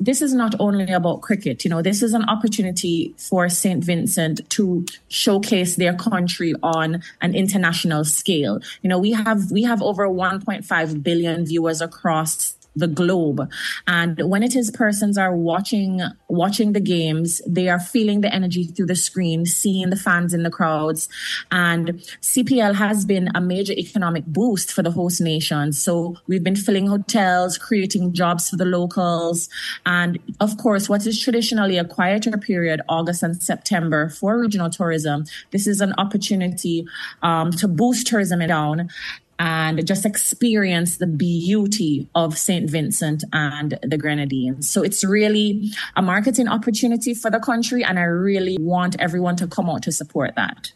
this is not only about cricket. You know, this is an opportunity for St. Vincent to showcase their country on an international scale. You know, we have over 1.5 billion viewers across the globe. And when it is persons are watching the games, they are feeling the energy through the screen, seeing the fans in the crowds. And CPL has been a major economic boost for the host nations. So we've been filling hotels, creating jobs for the locals. And of course, what is traditionally a quieter period, August and September, for regional tourism, this is an opportunity to boost tourism down and just experience the beauty of St. Vincent and the Grenadines. So it's really a marketing opportunity for the country, and I really want everyone to come out to support that.